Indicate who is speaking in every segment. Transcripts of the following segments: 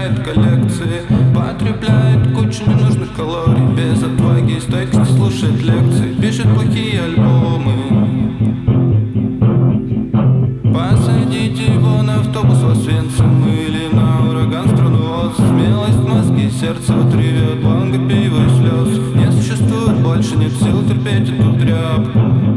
Speaker 1: собирает коллекции, потребляет кучу ненужных калорий, без отваги и стойкости слушает лекции, пишет плохие альбомы. Посадите его на автобус в Освенцим или на ураган в страну Оз. Смелость в мозге, сердце вот ревет, банга пива и слез. Не существует больше, нет сил терпеть эту тряпку.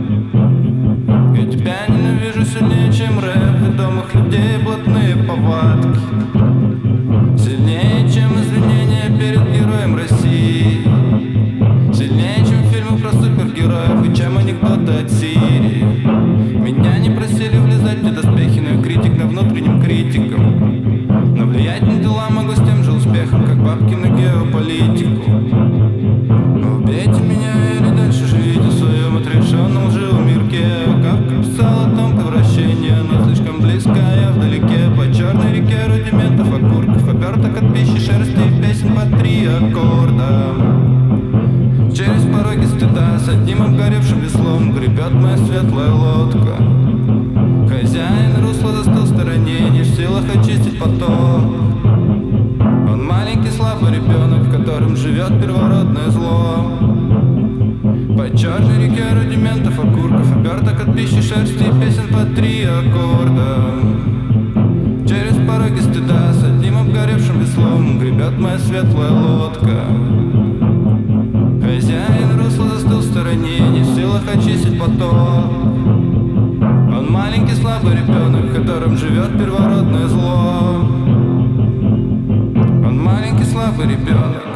Speaker 1: Я тебя ненавижу сильнее, чем рэп ведомых людей, блатные повадки. Сильнее, чем извинения перед героем России. Сильнее, чем фильмы про супергероев и чем анекдоты от Сирии. Меня не просили влезать в те доспехи, но я критик на внутреннем критиком. Но влиять на дела могу с тем же успехом, как бабки на геополитику. Убейте меня или дальше живите в своем отрешенном лживом мирке. Кавка писал о том превращении, оно слишком близко, я вдалеке. По черной реке рудиментов, окурков, оберток от пищи, шерсти и песен по 3 аккорда. Через пороги стыда с одним обгоревшим веслом гребет моя светлая лодка. Хозяин русла застыл в стороне, не в силах очистить поток. Он маленький слабый ребенок, в котором живет первородное зло. По черной реке рудиментов, окурков, оберток от пищи, шерсти и песен по 3 аккорда. Через пороги стыда с одним обгоревшим веслом гребет моя светлая лодка. Хозяин русла застыл в стороне, не в силах очистить поток. Он маленький слабый ребенок, в котором живет первородное зло. Он маленький слабый ребенок.